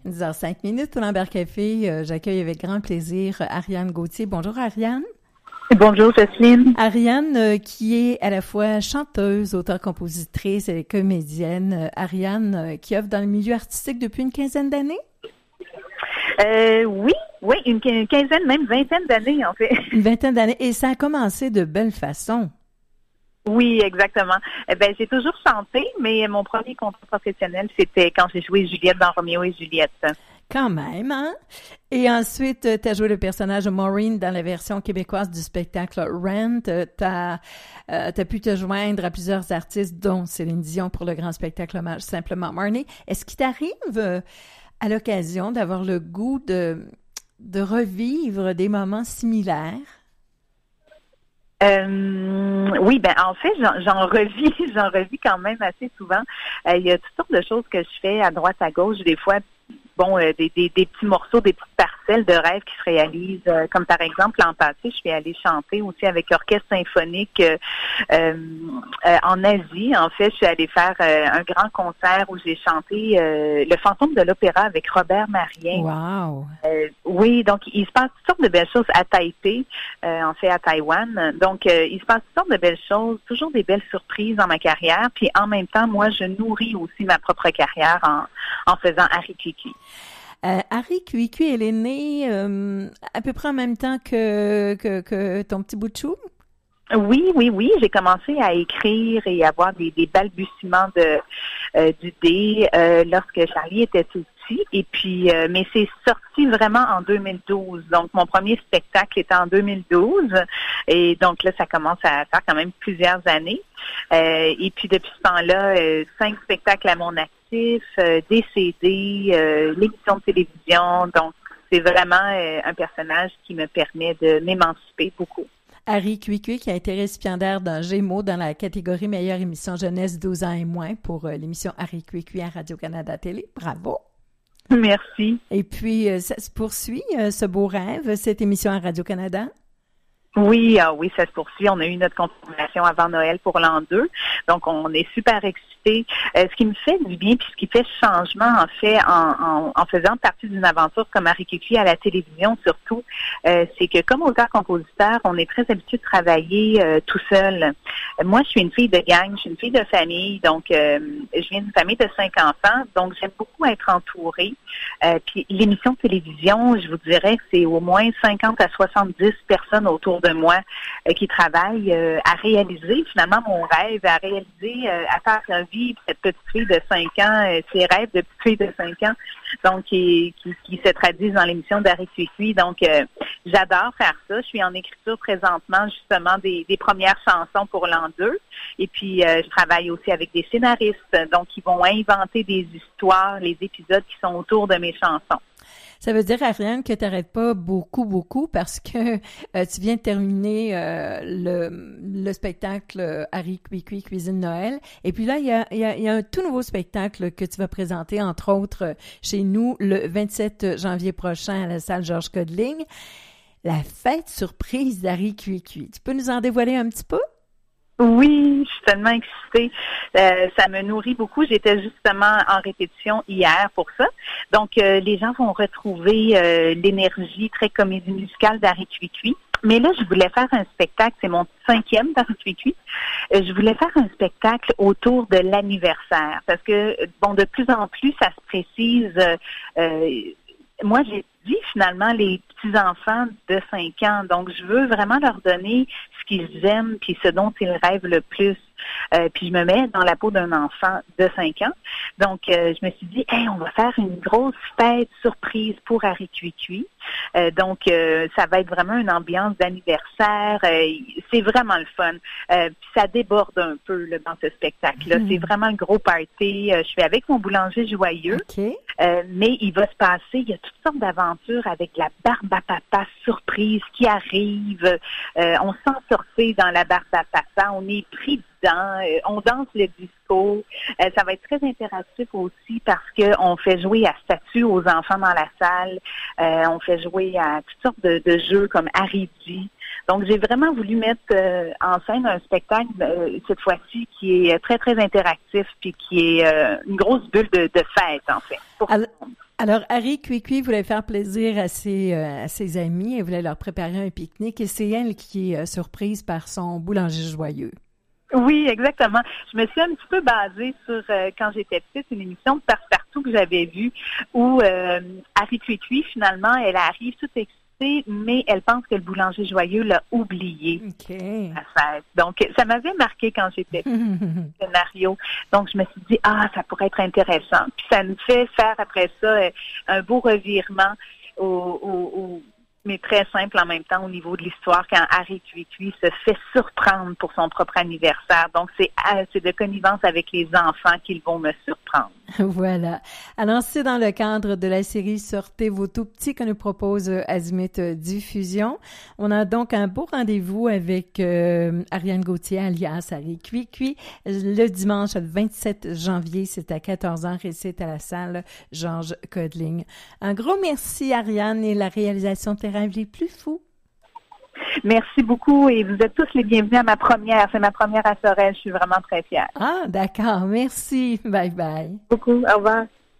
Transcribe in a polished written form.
10h05 pour l'Amber Café. J'accueille avec grand plaisir Ariane Gauthier. Bonjour Ariane. Bonjour Jocelyne. Ariane qui est à la fois chanteuse, auteure-compositrice et comédienne. Ariane qui œuvre dans le milieu artistique depuis une quinzaine d'années? Oui, une quinzaine, même vingtaine d'années en fait. Une vingtaine d'années. Et ça a commencé de belle façon. Oui, exactement. J'ai toujours chanté, mais mon premier contrat professionnel, c'était quand j'ai joué Juliette dans Roméo et Juliette. Quand même, hein? Et ensuite, tu as joué le personnage de Maureen dans la version québécoise du spectacle Rent. T'as pu te joindre à plusieurs artistes, dont Céline Dion pour le grand spectacle Hommage Simplement Marnie. Est-ce qu'il t'arrive à l'occasion d'avoir le goût de revivre des moments similaires? Oui, en fait, j'en revis quand même assez souvent. Il y a toutes sortes de choses que je fais à droite, à gauche, des fois. Des petits morceaux, des petites parcelles de rêves qui se réalisent. Comme par exemple, l'an passé, je suis allée chanter aussi avec l'orchestre symphonique en Asie. En fait, je suis allée faire un grand concert où j'ai chanté Le fantôme de l'opéra avec Robert Marien. Wow! Oui, donc il se passe toutes sortes de belles choses à Taipei, en fait à Taïwan. Donc, il se passe toutes sortes de belles choses, toujours des belles surprises dans ma carrière. Puis en même temps, moi, je nourris aussi ma propre carrière en faisant Harry Kwikwi. Harry Kwikwi, elle est née à peu près en même temps que ton petit bout de chou? Oui. J'ai commencé à écrire et avoir des balbutiements d'idées lorsque Charlie était tout petit. Et puis, mais c'est sorti vraiment en 2012. Donc, mon premier spectacle était en 2012. Et donc là, ça commence à faire quand même plusieurs années. Et puis, depuis ce temps-là, 5 spectacles à mon actif, des CD, l'émission de télévision. Donc, c'est vraiment un personnage qui me permet de m'émanciper beaucoup. Harry Kwikwi qui a été récipiendaire d'un Gémeaux dans la catégorie meilleure émission jeunesse 12 ans et moins pour l'émission Harry Kwikwi à Radio-Canada Télé. Bravo! Merci. Et puis, ça se poursuit, ce beau rêve, cette émission à Radio-Canada? Oui, ça se poursuit. On a eu notre confirmation avant Noël pour l'an 2. Donc, on est super excités. Ce qui me fait du bien, puis ce qui fait changement, en fait, en faisant partie d'une aventure comme Harry Kwikwi à la télévision, surtout, c'est que comme auteur-compositeur, on est très habitué de travailler tout seul. Moi, je suis une fille de gang, je suis une fille de famille, donc je viens d'une famille de 5 enfants, donc j'aime beaucoup être entourée. Puis l'émission de télévision, je vous dirais que c'est au moins 50 à 70 personnes autour de moi qui travaillent à réaliser finalement mon rêve, à réaliser, à faire vivre cette petite fille de 5 ans, ses rêves de petite fille de 5 ans, donc qui se traduisent dans l'émission d'Harry Kwikwi. Donc, j'adore faire ça. Je suis en écriture présentement, justement, des premières chansons pour l'an 2. Et puis, je travaille aussi avec des scénaristes, donc qui vont inventer des histoires, les épisodes qui sont autour de mes chansons. Ça veut dire, Ariane, que tu n'arrêtes pas beaucoup parce que tu viens de terminer le spectacle Harry Kwikwi Cuisine Noël. Et puis là, il y a un tout nouveau spectacle que tu vas présenter, entre autres, chez nous, le 27 janvier prochain à la salle Georges Codeling. La fête surprise d'Harry Kwikwi. Tu peux nous en dévoiler un petit peu? Oui, je suis tellement excitée. Ça me nourrit beaucoup. J'étais justement en répétition hier pour ça. Donc, les gens vont retrouver l'énergie très comédie musicale d'Harry Kwikwi. Mais là, je voulais faire un spectacle, c'est mon 5e d'Harry Kwikwi. Je voulais faire un spectacle autour de l'anniversaire. Parce que, de plus en plus, ça se précise. Moi, j'ai dit finalement les petits-enfants de 5 ans. Donc, je veux vraiment leur donner ce qu'ils aiment puis ce dont ils rêvent le plus. Puis je me mets dans la peau d'un enfant de 5 ans. Donc, je me suis dit, on va faire une grosse fête surprise pour Harry Kwikwi. Donc, ça va être vraiment une ambiance d'anniversaire. C'est vraiment le fun. Puis ça déborde un peu là, dans ce spectacle-là. C'est vraiment le gros party. Je suis avec mon boulanger joyeux. Okay. Mais il va se passer, il y a toutes sortes d'aventures avec la barbe à papa surprise qui arrive. On sent sortir dans la barbe à papa. On est pris dedans. On danse le disco. discours. Ça va être très interactif aussi parce qu'on fait jouer à statut aux enfants dans la salle. On fait jouer à toutes sortes de jeux comme Haridi. Donc, j'ai vraiment voulu mettre en scène un spectacle, cette fois-ci, qui est très, très interactif puis qui est une grosse bulle de fête, en fait. Alors, Harry Cui voulait faire plaisir à ses amis et voulait leur préparer un pique-nique et c'est elle qui est surprise par son boulanger joyeux. Oui, exactement. Je me suis un petit peu basée sur, quand j'étais petite, une émission de Passe-Partout que j'avais vue où Harry Cui, finalement, elle arrive toute excitée, mais elle pense que le boulanger joyeux l'a oublié à fête. Donc, ça m'avait marqué quand j'étais petite, ce scénario. Donc, je me suis dit, ça pourrait être intéressant. Puis, ça nous fait faire après ça un beau revirement mais très simple en même temps au niveau de l'histoire quand Harry Cui se fait surprendre pour son propre anniversaire. Donc, c'est de connivence avec les enfants qu'ils vont me surprendre. Voilà. Alors, c'est dans le cadre de la série Sortez vos tout petits que nous propose Azimut Diffusion. On a donc un beau rendez-vous avec Ariane Gauthier, alias Harry Cui, le dimanche 27 janvier. C'est à 14h et c'est à la salle Georges Codling. Un gros merci, Ariane, et la réalisation de tes rêves les plus fous. Merci beaucoup et vous êtes tous les bienvenus à ma première. C'est ma première à Sorel. Je suis vraiment très fière. Ah, d'accord. Merci. Bye bye. Beaucoup. Au revoir.